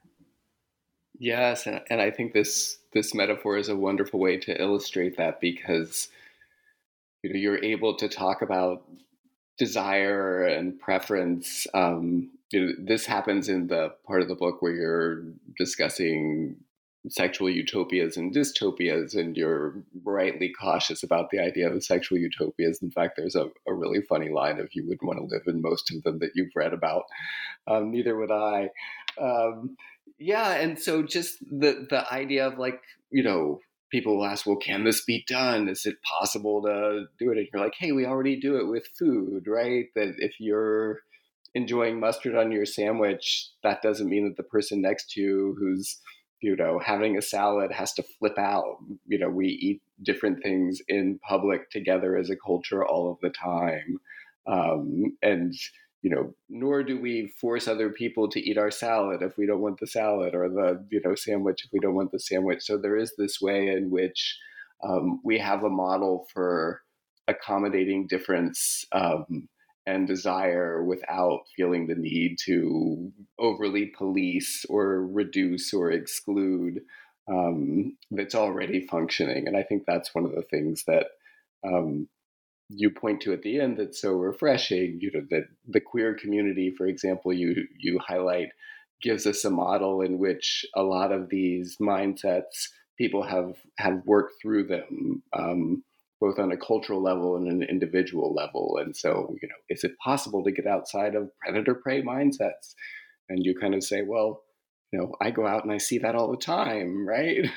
Yes, and, and I think this this metaphor is a wonderful way to illustrate that, because you know you're able to talk about desire and preference. Um, you know, this happens in the part of the book where you're discussing sexual utopias and dystopias, and you're rightly cautious about the idea of sexual utopias. In fact, there's a, a really funny line of, you wouldn't want to live in most of them that you've read about. Um, neither would I. Um, yeah, and so just the the idea of like, you know, people will ask, well, can this be done? Is it possible to do it? And you're like, hey, we already do it with food, right? That if you're enjoying mustard on your sandwich, that doesn't mean that the person next to you who's, you know, having a salad has to flip out. You know, we eat different things in public together as a culture all of the time. Um, and, you know, nor do we force other people to eat our salad if we don't want the salad, or the, you know, sandwich if we don't want the sandwich. So there is this way in which um, we have a model for accommodating difference um, and desire without feeling the need to overly police or reduce or exclude um, that's already functioning. And I think that's one of the things that um, you point to at the end that's so refreshing, you know, that the queer community, for example, you you highlight, gives us a model in which a lot of these mindsets people have have worked through them, um, both on a cultural level and an individual level. And so, you know, is it possible to get outside of predator prey mindsets? And you kind of say, well, you know, I go out and I see that all the time, right?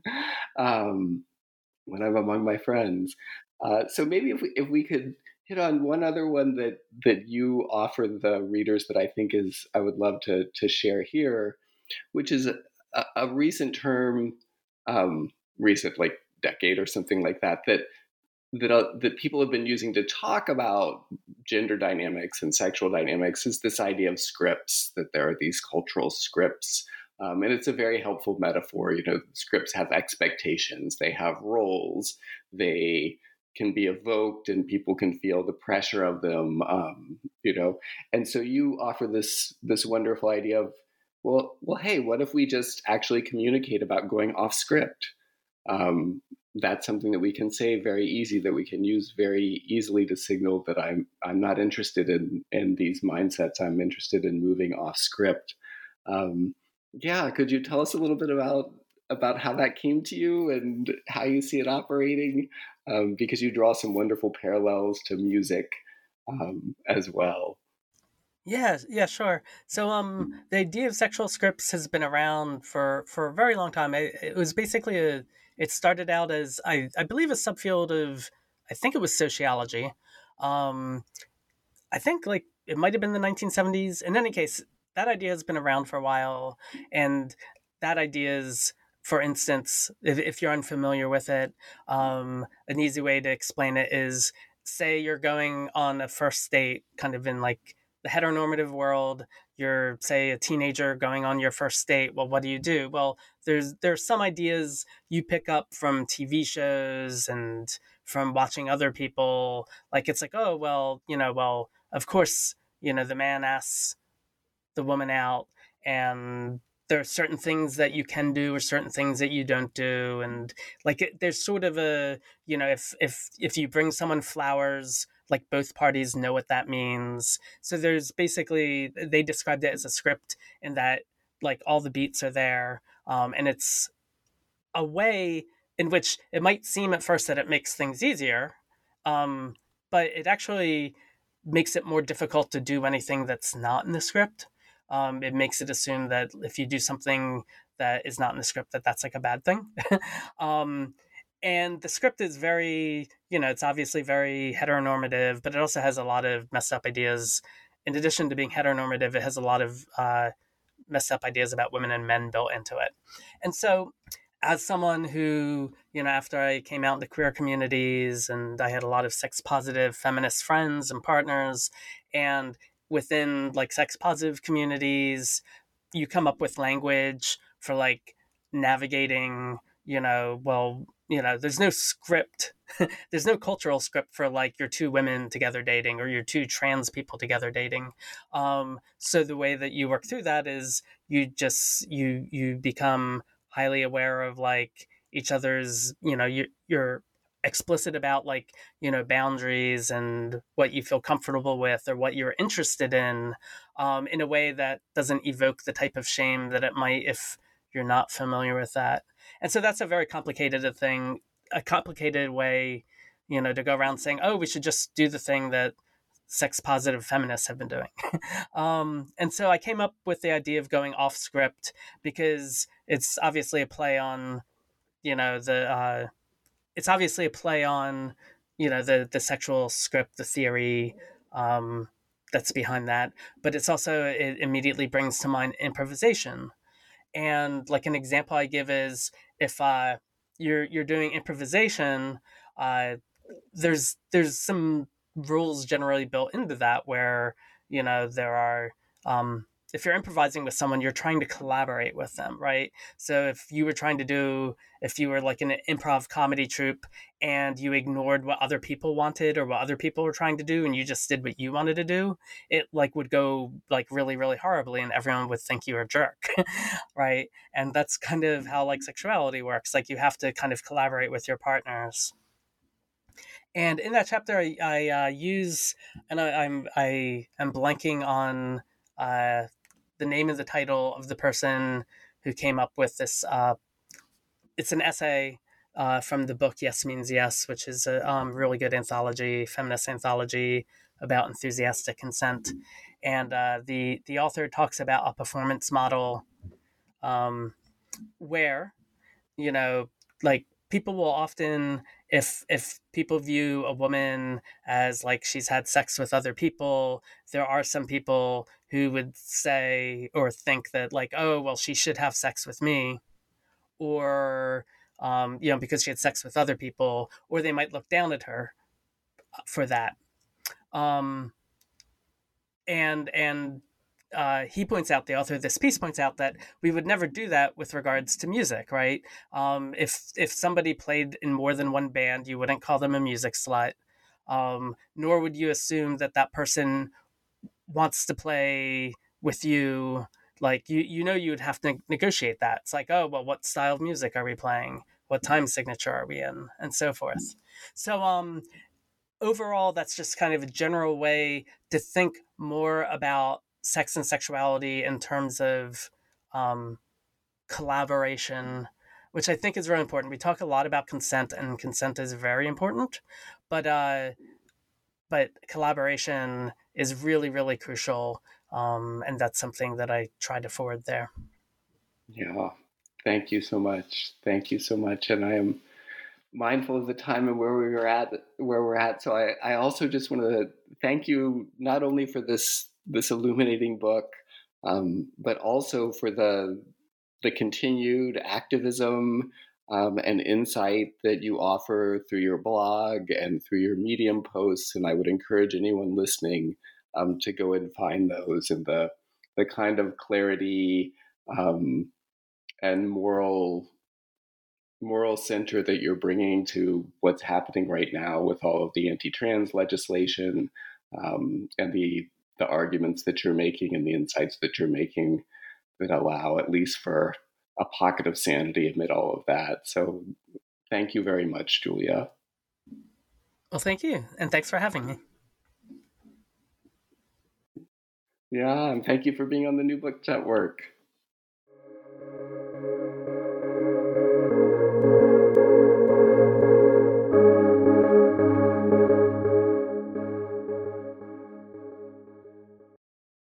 um, when I'm among my friends. Uh, so maybe if we if we could hit on one other one that that you offer the readers that I think is I would love to to share here, which is a, a recent term, um, recent like decade or something like that that that uh, that people have been using to talk about gender dynamics and sexual dynamics is this idea of scripts, that there are these cultural scripts. Um, and it's a very helpful metaphor. You know, scripts have expectations, they have roles, they can be evoked and people can feel the pressure of them, um, you know. And so you offer this this wonderful idea of, well, well, hey, what if we just actually communicate about going off script? Um, that's something that we can say very easy, that we can use very easily to signal that I'm I'm not interested in in these mindsets. I'm interested in moving off script. Um, yeah, could you tell us a little bit about about how that came to you and how you see it operating? Um, because you draw some wonderful parallels to music um, as well. Yeah, yeah, sure. So, um, the idea of sexual scripts has been around for for a very long time. It, it was basically a. It started out as I I believe a subfield of, I think it was sociology. Um, I think like it might have been the nineteen seventies. In any case, that idea has been around for a while, and that idea is, for instance, if, if you're unfamiliar with it, um, an easy way to explain it is, say you're going on a first date, kind of in like the heteronormative world. You're, say, a teenager going on your first date. Well, what do you do? Well, there's there's some ideas you pick up from T V shows and from watching other people. Like it's like, oh well, you know, well, of course, you know, the man asks the woman out, and there are certain things that you can do or certain things that you don't do. And like it, there's sort of a, you know, if if if you bring someone flowers, like both parties know what that means. So there's basically, they described it as a script in that like all the beats are there, um, and it's a way in which it might seem at first that it makes things easier, um, but it actually makes it more difficult to do anything that's not in the script. Um, it makes it assume that if you do something that is not in the script, that that's like a bad thing. um, and the script is very, you know, it's obviously very heteronormative, but it also has a lot of messed up ideas. In addition to being heteronormative, it has a lot of uh, messed up ideas about women and men built into it. And so as someone who, you know, after I came out into queer communities and I had a lot of sex positive feminist friends and partners, and within like sex positive communities, you come up with language for like navigating, you know, well, you know, there's no script. There's no cultural script for like your two women together dating or your two trans people together dating. Um, so the way that you work through that is you just, you, you become highly aware of like each other's, you know, you, you're explicit about like, you know, boundaries and what you feel comfortable with or what you're interested in, um, in a way that doesn't evoke the type of shame that it might if you're not familiar with that. And so that's a very complicated a thing, a complicated way, you know, to go around saying, oh, we should just do the thing that sex positive feminists have been doing. um, and so I came up with the idea of going off script because it's obviously a play on, you know, the, uh, it's obviously a play on, you know, the, the sexual script, the theory, um, that's behind that. But it's also, it immediately brings to mind improvisation. And like an example I give is if, uh, you're, you're doing improvisation, uh, there's, there's some rules generally built into that where, you know, there are, um, if you're improvising with someone, you're trying to collaborate with them, right? So if you were trying to do, if you were like in an improv comedy troupe and you ignored what other people wanted or what other people were trying to do and you just did what you wanted to do, it like would go like really, really horribly and everyone would think you were a jerk, right? And that's kind of how like sexuality works. Like you have to kind of collaborate with your partners. And in that chapter, I, I uh, use, and I, I'm I am blanking on uh, the name of the title of the person who came up with this. Uh, it's an essay uh, from the book Yes Means Yes, which is a um, really good anthology, feminist anthology about enthusiastic consent. And uh, the the author talks about a performance model um, where, you know, like people will often, if if people view a woman as like she's had sex with other people, there are some people who would say or think that like, oh well, she should have sex with me, or um, you know, because she had sex with other people, or they might look down at her for that. Um, and and uh, he points out, the author of this piece points out that we would never do that with regards to music, right? Um, if if somebody played in more than one band, you wouldn't call them a music slut, um, nor would you assume that that person wants to play with you. Like you, you know, you would have to negotiate that. It's like, oh well, what style of music are we playing? What time signature are we in, and so forth. So, um, overall, that's just kind of a general way to think more about sex and sexuality in terms of um, collaboration, which I think is really important. We talk a lot about consent, and consent is very important, but uh, but collaboration is really, really crucial, um, and that's something that I try to forward there. Yeah, thank you so much. Thank you so much, and I am mindful of the time and where we were at, where we're at. So I, I also just want to thank you not only for this this illuminating book, um, but also for the the continued activism um, and insight that you offer through your blog and through your Medium posts. And I would encourage anyone listening um, to go and find those, and the the kind of clarity um, and moral moral center that you're bringing to what's happening right now with all of the anti-trans legislation, um, and the the arguments that you're making and the insights that you're making that allow at least for a pocket of sanity amid all of that. So thank you very much, Julia. Well, thank you, and thanks for having me. Yeah, and thank you for being on the New Books Network.